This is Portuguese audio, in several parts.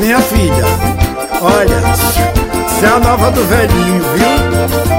Minha filha, olha, você é a nova do velhinho, viu?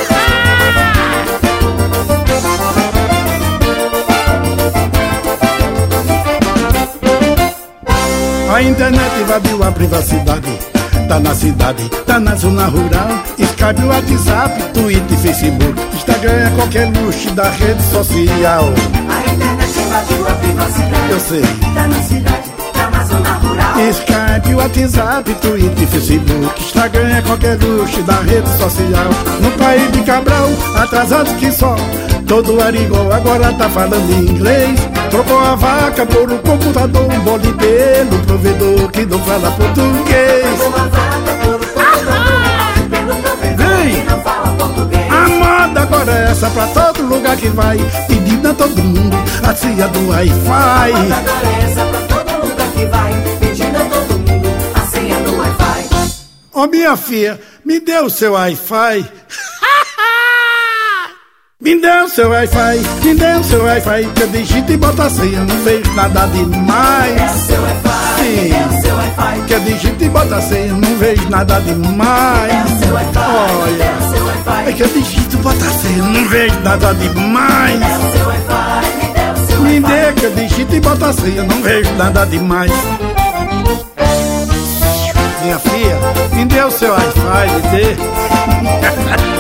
A internet invadiu a privacidade. Tá na cidade, tá na zona rural. Skype, WhatsApp, Twitter, Facebook, Instagram é qualquer luxo da rede social. A internet invadiu a privacidade. Eu sei. Tá na cidade, tá na zona rural. Skype, WhatsApp, Twitter, Facebook, Instagram é qualquer luxo da rede social. No país de Cabral, atrasado que só. Todo arigó agora tá falando inglês. Trocou a vaca por um computador, um bolo pelo provedor que não fala português. Trocou a vaca por um computador, pelo provedor que não fala português. A moda agora é essa pra todo lugar que vai, pedindo a todo mundo a senha do Wi-Fi. A moda agora é essa pra todo lugar que vai, pedindo a todo mundo a senha do Wi-Fi. Ô minha filha, me dê o seu Wi-Fi. Me dê o seu Wi-Fi, me dê o seu Wi-Fi, que eu digito e boto a senha, não vejo nada demais. É o seu Wi-Fi, sim, é o seu Wi-Fi, que eu digito e boto a senha, não vejo nada demais. é o seu Wi-Fi, olha, é o seu Wi-Fi, é que eu digito e boto a senha, não vejo nada demais. é o seu Wi-Fi, me dê o seu Me Wi-Fi. dê que eu digito e boto a senha, não vejo nada demais. Minha filha, me dê o seu Wi-Fi, me dê.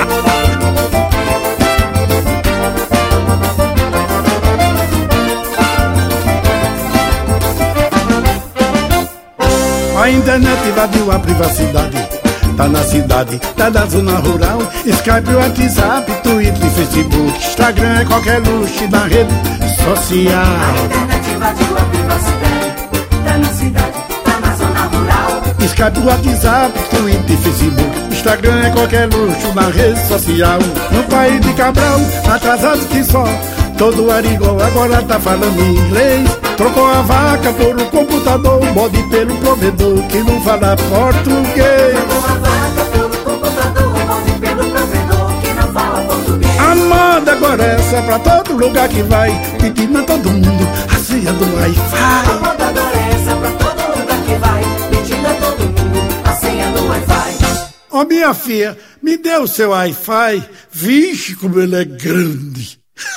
A internet invadiu a privacidade. Tá na cidade, tá na zona rural. Skype, WhatsApp, Twitter, Facebook, Instagram é qualquer luxo da rede social. A internet invadiu a privacidade. Tá na cidade, tá na zona rural. Skype, WhatsApp, Twitter, Facebook, Instagram é qualquer luxo na rede social. No país de Cabral, atrasado que só. Todo arigó agora tá falando inglês. Trocou a vaca por um computador, um bode pelo provedor que não fala português. Trocou a vaca por um computador, um bode pelo provedor que não fala português. A moda agora é essa pra todo lugar que vai, pedindo a todo mundo a senha do A Wi-Fi. moda agora é essa pra todo lugar que vai, pedindo a todo mundo a senha do Wi-Fi. Ô minha filha, me dê o seu Wi-Fi. Vixe, como ele é grande.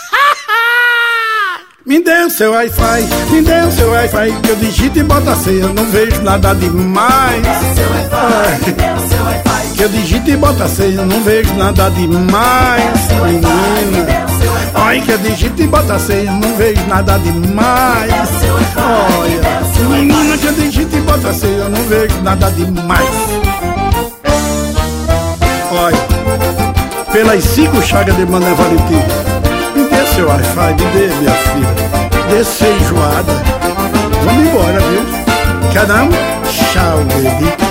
Me dê o seu Wi-Fi, me dê o seu Wi-Fi, que eu digito e boto a senha, não vejo nada demais. É o seu Wi-Fi, me dê o seu Wi-Fi, Que eu digito e boto a senha, não vejo nada demais. Menina, ai, que eu digito e boto a senha, não vejo nada demais. Olha, menina, que eu digito e boto a senha, não vejo nada demais. Olha, pelas 5 chagas de Mané Valentim, me dê seu Wi-Fi, me dê, minha filha. Dê feijoada. Vamos embora, viu? Quer não? Tchau, baby.